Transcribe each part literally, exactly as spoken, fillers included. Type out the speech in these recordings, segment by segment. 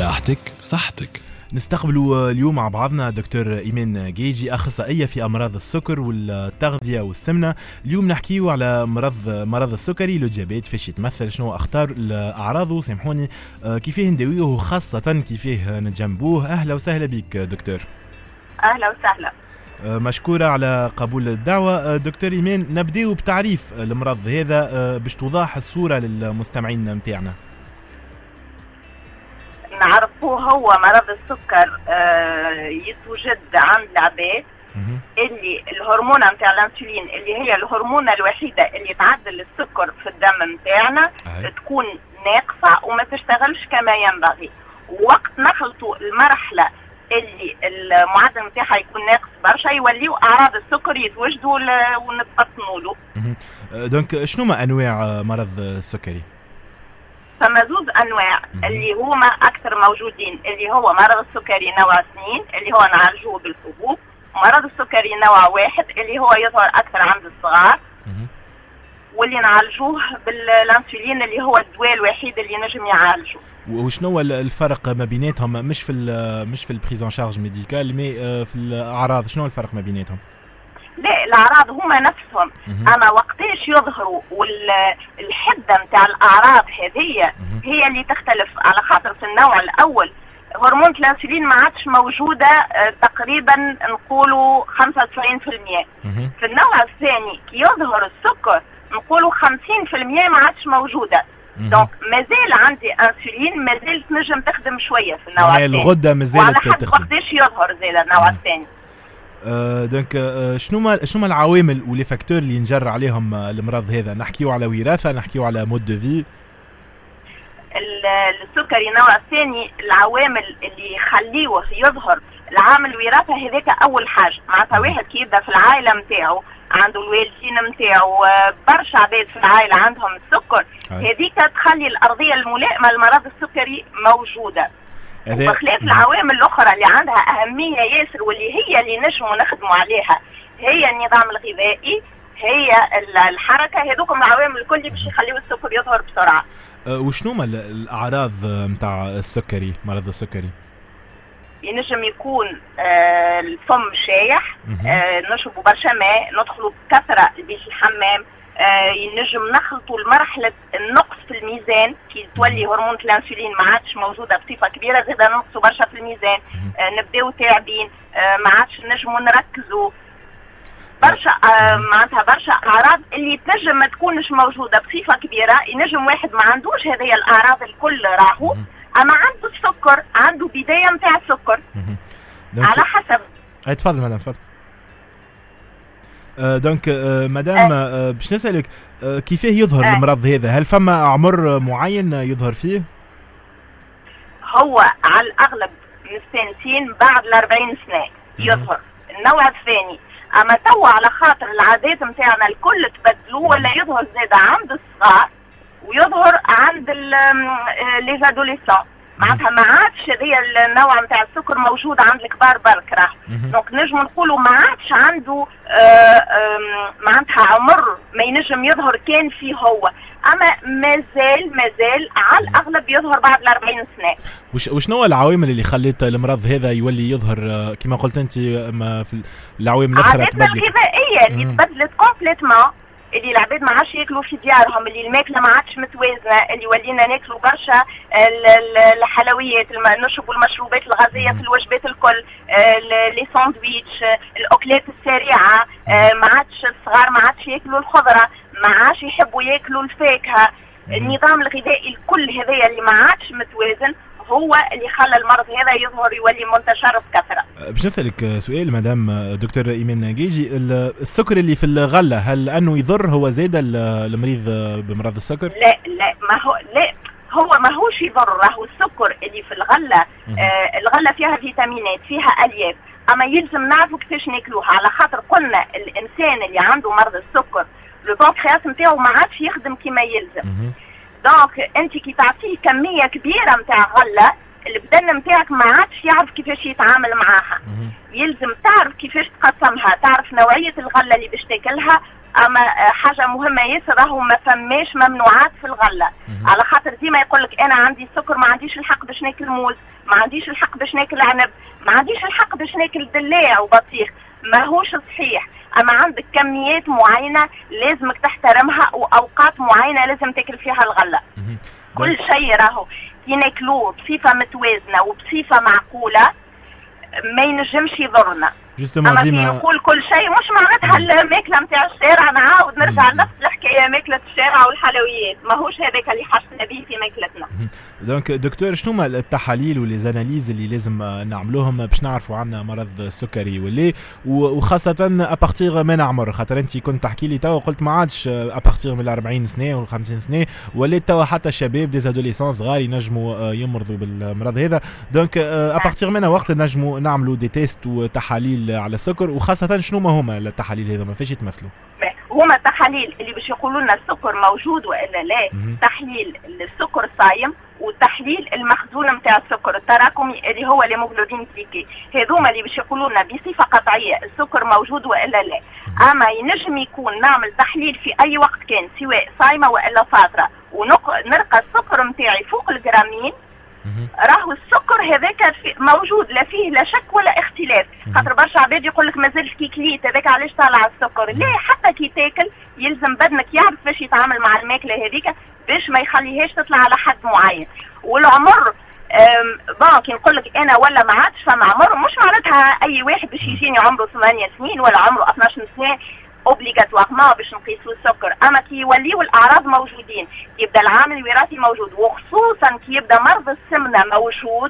صحتك صحتك. نستقبلوا اليوم مع بعضنا دكتور إيمان جيجي، أخصائية في أمراض السكر والتغذية والسمنة. اليوم نحكيو على مرض مرض السكري لو ديابيت، فاش يتمثل، شنو أخطار الأعراض، سامحوني كيفاه نداويه وخاصة كيفاه نتجنبوه. أهلا وسهلا بك دكتور. أهلا وسهلا. مشكورة على قبول الدعوة. دكتور إيمان، نبدأ بتعريف المرض هذا باش توضح الصورة للمستمعين متاعنا. نعرفوه هو مرض السكر يتوجد عند العباد اللي الهرمونة متاع الانسولين اللي هي الهرمونة الوحيدة اللي تعدل السكر في الدم متاعنا تكون ناقصة وما تشتغلش كما ينبغي. وقت نخلطوا المرحلة اللي المعدل متاعها يكون ناقص برشا يوليو اعراض السكر يتوجدوا ونتفطنوا له. دونك شنو ما انواع مرض السكري؟ فما زوز انواع اللي هما اكثر موجودين، اللي هو مرض السكري نوع اثنين اللي هو نعالجوه بالحبوب، ومرض السكري نوع واحد اللي هو يظهر اكثر عند الصغار واللي نعالجوه بالانسولين اللي هو الدواء الوحيد اللي نجم يعالجه. وشنو الفرق ما بيناتهم؟ مش في مش في البريزون شارج ميديكال، مي في الاعراض شنو الفرق ما بيناتهم؟ لا، الاعراض هما نفسهم، اما وقتاش يظهروا والحده نتاع الاعراض هذه هي اللي تختلف. على خاطر في النوع الاول هرمون الانسولين ما عادش موجوده تقريبا نقولوا خمسة وتسعين بالمئة. في النوع الثاني كي يظهر السكر نقولوا خمسين بالمئة ما عادش موجوده. دونك مازال عندي انسولين، مازال تنجم تخدم شويه في النوع الثاني، الغده مازالت تخدم وقتاش يظهر زي النوع الثاني. آه دونك آه شنو ما شنو ما العوامل ولي فاكتور اللي نجر عليهم المرض هذا؟ نحكيو على وراثه، نحكيو على مود دو في. السكري نوع الثاني العوامل اللي يخليوه يظهر العامل الوراثه هذاك اول حاجه. معناتها واحد كي يبدا في العائله نتاعو عنده الوالدين نتاعو برشا عباد في العائله عندهم السكر، هذيك تخلي الارضيه الملائمه للمرض السكري موجوده. بخلاف العوامل الاخرى اللي عندها اهميه ياسر واللي هي اللي نجموا نخدموا عليها، هي النظام الغذائي، هي الحركه، هذوكم العوامل الكل باش يخليوا السكر يظهر بسرعه. أه وشنو ما الاعراض نتاع السكري، مرض السكري؟ ينجم يكون آه الفم شايح، آه نشربوا برشا ماء، ندخلوا بكثره لبيت الحمام، آه ينجم نخلطوا لمرحله النقص في الميزان كي تولي هرمون الانسولين ما عادش موجوده بصفه كبيره، زاد نقصوا برشا في الميزان، آه نبداو تعبين، آه ما عادش نجموا نركزوا برشا، آه معناتها برشا اعراض اللي تنجم ما تكونش موجوده بصفه كبيره. ينجم واحد ما عندوش هذه الاعراض الكل راهو، اما عنده السكر، عنده بدايه نتاع السكر على حسب. اي تفضل مدام تفضل. آه دونك آه مدام آه باش نسالك آه كيفاه يظهر آه. المرض هذا؟ هل فما عمر معين يظهر فيه؟ هو على الاغلب من السنتين بعد الأربعين سنه يظهر النوع الثاني. اما تو على خاطر العادات نتاعنا الكل تبدلوا ولا يظهر زاد عند الصغار ويظهر عند لي زادوليسون. معناتها ما عادش هذه النوع نتاع السكر موجود عند الكبار برك راه. دونك نجم نقولوا ما عادش عنده معناتها عمر ما ينجم يظهر كان فيه هو، اما مازال مازال على الاغلب يظهر بعد الأربعين سنه. وش وشنو العوامل اللي خلت المرض هذا يولي يظهر كما قلت انت في العوامل الاخرى تبدلت؟ عاداتنا الغذائيه اللي تبدلت كومبليتمون، اللي العباد ما عادش ياكلوا في ديارهم، اللي الماكله ما عادش متوازنه، اللي ولينا ناكلوا برشا الحلويات، نشربوا المشروبات الغازيه في الوجبات الكل، لي ساندويتش، الاكلات السريعه، ما عادش الصغار ما عادش ياكلوا الخضره، ما عادش يحبوا ياكلوا الفاكهه. النظام الغذائي الكل هذايا اللي ما عادش متوازن هو اللي خلى المرض هذا يظهر يولي منتشر بكثره. باش نسألك سؤال مدام دكتور إيمان جيجي، السكر اللي في الغله هل انه يضر هو زاد المريض بمرض السكر؟ لا لا ما هو لا هو ما هوش يضر. راهو السكر اللي في الغله آه الغله فيها فيتامينات، فيها الياف، اما يلزم نعرفوا كيفاش ناكلوها. على خاطر قلنا الانسان اللي عنده مرض السكر لو بانكرياس نتاعو ما عادش يخدم كما يلزم. دونك انت كي تعطيه كميه كبيره نتاع غله البدن نتاعك ما عادش يعرف كيفاش يتعامل معاها. يلزم تعرف كيفاش تقسمها، تعرف نوعيه الغله اللي باش تاكلها، اما حاجه مهمه ياسر راهو ما فماش ممنوعات في الغله، على خاطر ديما يقول لك انا عندي السكر ما عنديش الحق باش ناكل موز، ما عنديش الحق باش ناكل عنب، ما عنديش الحق باش ناكل دلاع وبطيخ، ماهوش صحيح. اما عندك كميات معينه لازمك تحترمها، واوقات معينه لازم تاكل فيها الغله. كل شيء راهو كي ناكلوه بصفه متوازنه وبصفه معقوله ما ينجمش يضرنا. اما كي نقول كل شيء مش معناتها الماكله نتاع الشارع نعاود نرجع لنفس الحكايه، ماكله الشارع والحلويات ماهوش هذاك اللي حسنا به في ماكلتنا. دونك دكتور، شنو هما التحاليل والزاناليز اللي لازم نعملوهم باش نعرفوا عنا مرض السكري ولا، وخاصه ابارتيغ من عمر؟ خاطر انت كنت تحكي لي توا قلت ما عادش ابارتيغ من أربعين سنه ولا خمسين سنه، ولا توا حتى الشباب دي ادوليسونس صغار ينجموا يمرضوا بالمرض هذا. دونك ابارتيغ من وقت نجموا نعملوا دي تيست وتحاليل على السكر، وخاصه شنو ما هما التحاليل هذا ما فيش يتمثلوا؟ هما التحاليل اللي باش يقولوا لنا السكر موجود والا لا، تحليل السكر الصايم وتحليل المخزون نتاع السكر التراكمي اللي هو الهيموغلوبين جليكي، هذوما اللي باش يقولوا لنا بصفه قطعيه السكر موجود والا لا. اما ينجم يكون نعمل تحليل في اي وقت كان سواء صايمه والا فاطره ونلقى السكر نتاعي فوق الجرامين، راهو السكر هذاك موجود لا فيه لا شك ولا اختلاف. خاطر برشا عباد يقول لك مازال كي كليت هذاك علاش طالع السكر، لا، حتى كي تاكل يلزم بدنك يعرف باش يتعامل مع الماكله هذيك باش ما يخليهاش تطلع على حد معين. والعمر بون كي نقول لك انا ولا ما عادش فما عمر، مش معناتها اي واحد باش يجيني عمره ثمانية سنين ولا عمره اثناش سنه اوبليغاتوارمون باش نقيسوا السكر. اما كي يوليوا الاعراض موجودين، يبدا العامل الوراثي موجود، وخصوصا كي يبدا مرض السمنه موجود،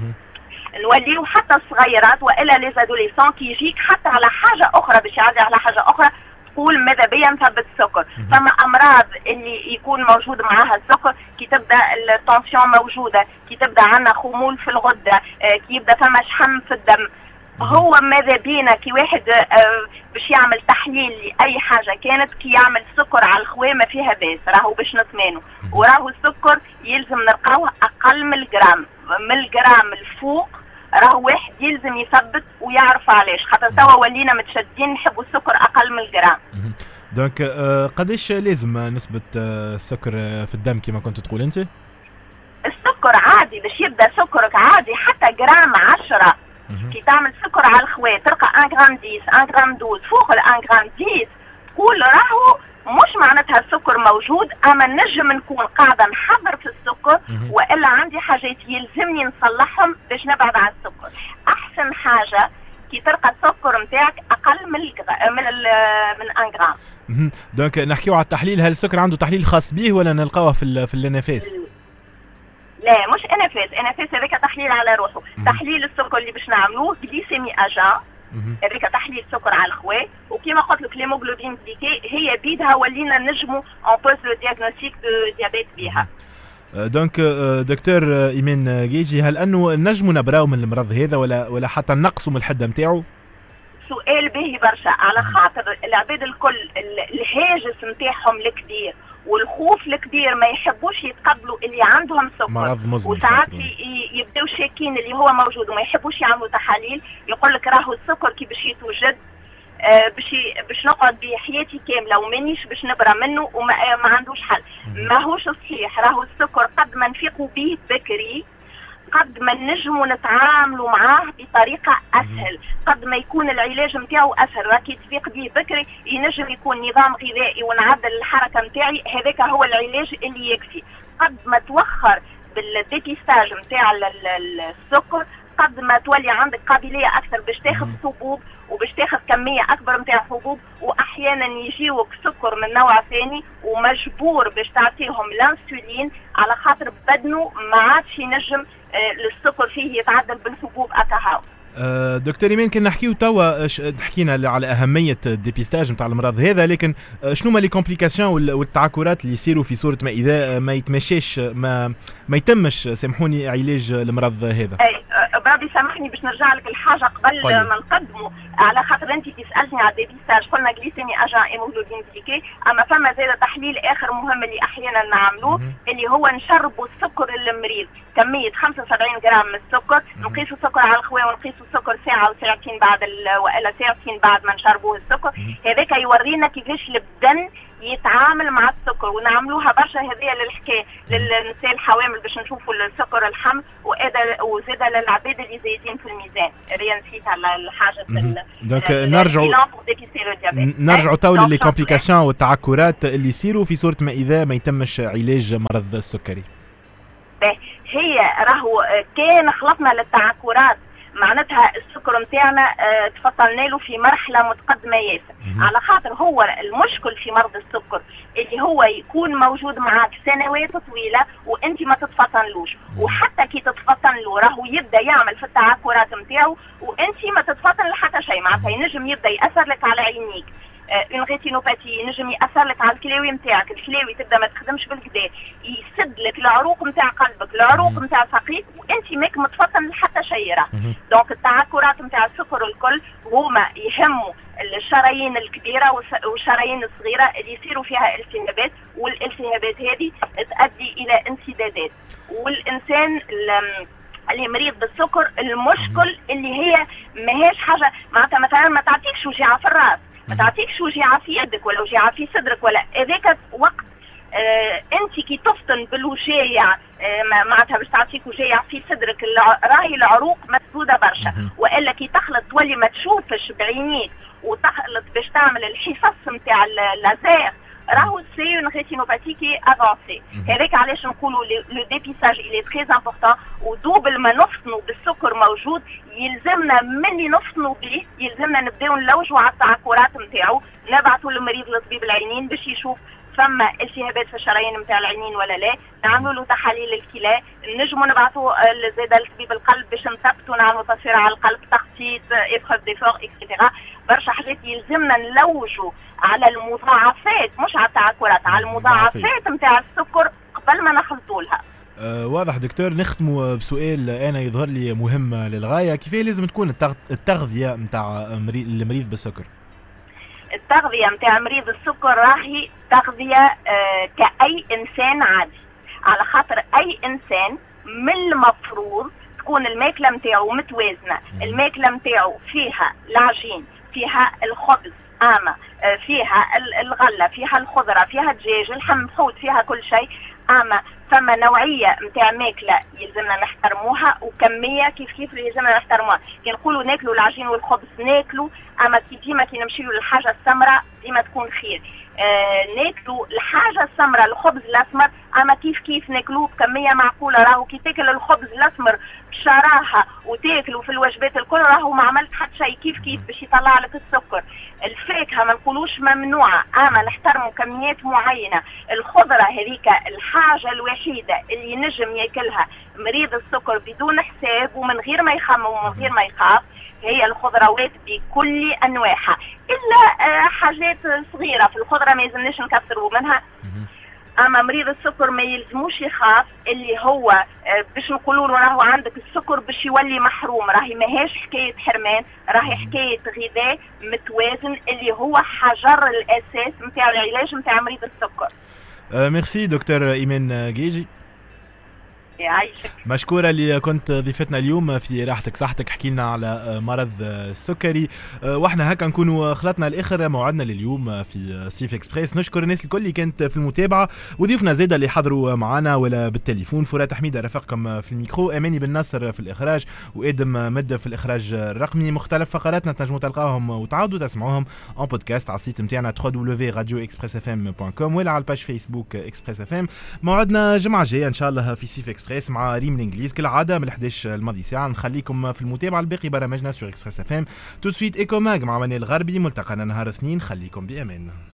نوليو حتى الصغيرات والا لي زادوليسون كي يجيك حتى على حاجه اخرى باش يعدي على حاجه اخرى تقول ماذا بيا نثبت السكر. فما امراض اللي يكون موجود معاها السكر، كي تبدا التنسيون موجوده، كي تبدا عندنا خمول في الغده، كي يبدا فما شحم في الدم. هو ماذا بينا كي واحد آه باش يعمل تحليل لاي حاجه كانت، كي يعمل سكر على الخواه ما فيها باس، راهو باش نطمئنوا. وراهو السكر يلزم نلقاوه اقل من الجرام، من الجرام الفوق راهو واحد يلزم يثبت ويعرف علاش، خاطر توا ولينا متشدين نحبوا السكر اقل من الجرام. دونك آه قداش لازم نسبه السكر آه في الدم كما كنت تقول انت؟ السكر عادي باش يبدا سكرك عادي حتى جرام عشرة كي تعمل سكر على الخوات تلقى واحد غرام عشرة، واحد غرام اثناشر، فوق ال واحد غرام عشرة تقول راهو مش معناتها السكر موجود، اما نجم نكون قاعده نحضر في السكر والا عندي حاجات يلزمني نصلحهم باش نبعد عن السكر. احسن حاجه كي تلقى السكر نتاعك اقل من الجرا... من ال... من واحد غرام. دونك نحكيو على التحليل، هل السكر عنده تحليل خاص به ولا نلقاوه في ال... في النفاس؟ لا مش انفاس، انفاس هذاك تحليل على روحه. تحليل السكر اللي باش نعملوه جليسيمي اجان، هذاك تحليل سكر على الخواه، وكما قلت لك ليموغلوبين جليكي هي بيدها ولينا نجموا اون بوز لو دياغنوستيك دو ديابيت بها. دونك دكتور ايمان جيجي، هل انه نجموا نبراو من المرض هذا ولا ولا حتى نقصوا من الحده نتاعو؟ سؤال باهي برشا، على خاطر العباد الكل الهاجس نتاعهم الكبير والخوف الكبير ما يحبوش يتقبلوا اللي عندهم سكر، مرض مزمن، وساعات يبداو شاكين اللي هو موجود وما يحبوش يعملوا تحاليل، يقول لك راهو السكر كي باش يتوجد آه باش باش نقعد بحياتي كامله ومانيش باش نبرى منه وما آه ما عندوش حل. ماهوش صحيح، راهو السكر قد ما نفيقوا به بكري قد ما نجموا نتعاملوا معاه بطريقه اسهل، قد ما يكون العلاج نتاعو اسهل. راكي تفيق به بكري ينجم يكون نظام غذائي ونعدل الحركه نتاعي، هذاك هو العلاج اللي يكفي. قد ما توخر بالديبيستاج نتاع السكر قد ما تولي عندك قابليه اكثر باش تاخذ حبوب وباش تاخذ كميه اكبر نتاع حبوب، واحيانا يجيوك سكر من نوع ثاني ومجبور باش تعطيهم الانسولين على خاطر بدنه ما عادش ينجم السكر فيه يتعدل بالحبوب اكاهاو. أه دكتور ايمان، كنا نحكيو توا حكينا على اهميه الديبيستاج نتاع المرض هذا، لكن شنو هما لي كومبليكاسيون والتعكرات اللي يصيروا في صوره ما اذا ما يتمشاش ما ما يتمش سامحوني علاج المرض هذا؟ اي بربي سامحني باش نرجع لك الحاجه قبل طيب. ما نقدمه، على خاطر انت تسالني على الديبيستاج قلنا جليسيمي اجان هيموغلوبين جليكي، اما فما زاد تحليل اخر مهم اللي احيانا نعملوه اللي هو نشربوا السكر للمريض كميه خمسة وسبعين غرام من السكر، نقيسوا السكر على الخواه ونقيسوا السكر ساعه وساعتين بعد والا ساعتين بعد ما نشربوه السكر، هذاك يورينا كيفاش البدن يتعامل مع السكر، ونعملوها برشا هذه للحكايه للنساء الحوامل باش نشوفوا السكر الحمل، وزاد للعباد اللي زايدين في الميزان. هذه نسيت على الحاجه. دونك نرجعوا نرجعوا تو لي كومبليكاسيون والتعكرات اللي يصيروا في صوره ما اذا ما يتمش علاج مرض السكري. هي راهو كان خلطنا للتعكرات معناتها السكر نتاعنا اه تفصلنا له في مرحله متقدمه ياسر، على خاطر هو المشكل في مرض السكر اللي هو يكون موجود معك سنوات طويله وانت ما تتفطنلوش، وحتى كي تتفطن له راهو يبدا يعمل في التعكرات نتاعو وانت ما تتفطن لحتى شيء، معناتها ينجم يبدا ياثر لك على عينيك. اون ريتينوباتي ينجم ياثر لك على الكلاوي نتاعك، الكلاوي تبدا ما تخدمش بالكدا، يسد لك العروق نتاع قلبك، العروق نتاع ساقيك، وانت ماك متفطن لحتى شيء. راه دونك التعكرات نتاع السكر الكل هما يهموا الشرايين الكبيره والشرايين الصغيره اللي يصيروا فيها التهابات، والالتهابات هذه تؤدي الى انسدادات. والانسان اللي مريض بالسكر المشكل اللي هي ماهيش حاجه معناتها مثلا ما تعطيكش وجيعه في الراس، ما تعطيكش وجيعه في يدك ولا وجيعه في صدرك، ولا هذاك وقت آه انت كي تفطن بالوجيع آه معناتها باش تعطيك وجيع في صدرك، راهي العروق مسدوده برشا، والا كي تخلط تولي ما تشوفش بعينيك وتخلط باش تعمل الحصص نتاع اللازير، راهو سي اون ريتينوباثي كي افونسي. هذاك علاش نقولوا لو ديبيساج الي تري امبورطون، ودوبل ما نفطنوا بالسكر موجود يلزمنا ملي نفطنوا به يلزمنا نبداو نلوجوا على التعكرات نتاعو، نبعثوا للمريض لطبيب العينين باش يشوف فما التهابات في الشرايين نتاع العينين ولا لا، نعملوا له تحاليل الكلى، نجموا نبعثوا زاد لطبيب القلب باش نثبتوا نعملوا تصوير على القلب، تخطيط، ايبروف دي فور اكسيتيرا، برشا حاجات يلزمنا نلوجوا على المضاعفات مش على التعكرات، على المضاعفات نتاع السكر قبل ما نخلطوا لها. أه واضح دكتور. نختموا بسؤال انا يظهر لي مهم للغايه، كيف لازم تكون التغذيه نتاع المريض بالسكر؟ التغذيه نتاع مريض السكر راهي تغذيه آه كاي انسان عادي، على خاطر اي انسان من المفروض تكون الماكله نتاعو متوازنه، الماكله نتاعو فيها العجين، فيها الخبز اما آه فيها الغله، فيها الخضره، فيها الدجاج، اللحم، حوت، فيها كل شيء، اما فما نوعيه نتاع ماكله يلزمنا نحترموها، وكميه كيف كيف يلزمنا نحترموها. كي نقولوا ناكلوا العجين والخبز ناكلوا، اما كي ديما كي نمشيو للحاجه السمراء ديما تكون خير. آه ناكلوا الحاجه السمراء الخبز الاسمر، اما كيف كيف ناكلوه بكميه معقوله. راهو كي تاكل الخبز الاسمر بشراهه وتاكلوا في الوجبات الكل راهو ما عملت حتى شيء، كيف كيف باش يطلع لك السكر. الفاكهه ما نقولوش ممنوعه، اما نحترموا كميات معينه. الخضره هذيك الحاجه الوحيده اللي ينجم ياكلها مريض السكر بدون حساب ومن غير ما يخمم ومن غير ما يخاف، هي الخضروات بكل انواعها، الا آه حاجات صغيره في الخضره ما يلزمناش نكثروا منها. اما مريض السكر ما يلزموش يخاف اللي هو آه باش نقولوا له راهو عندك السكر باش يولي محروم، راهي ماهيش حكايه حرمان، راهي حكايه غذاء متوازن اللي هو حجر الاساس نتاع العلاج نتاع مريض السكر. أه ميرسي دكتور ايمان جيجي، يعيشك. مشكورة اللي كنت ضيفتنا اليوم في راحتك صحتك، حكي لنا على مرض السكري، واحنا هكا نكونوا خلطنا الاخر موعدنا لليوم في سيف اكسبريس. نشكر الناس الكل اللي كانت في المتابعة، وضيوفنا زيدا اللي حضروا معنا ولا بالتليفون. فرات حميدة رفقكم في الميكرو، اماني بن ناصر في الاخراج، وادم مد في الاخراج الرقمي. مختلف فقراتنا تنجموا تلقاهم وتعاودوا تسمعوهم اون بودكاست على السيت نتاعنا دبليو دبليو دبليو دوت راديو اكسبريس اف ام دوت كوم ولا على الباج فيسبوك اكسبريس اف ام. موعدنا جمعة جاية ان شاء الله في سيف اكسبريس مع ريم الانجليز كالعاده من الحداش الماضي ساعه. نخليكم في المتابعه الباقي برامجنا سور اكسبريس اف ام. تو سويت ايكو ماج مع منال الغربي، ملتقانا نهار اثنين، خليكم بامان.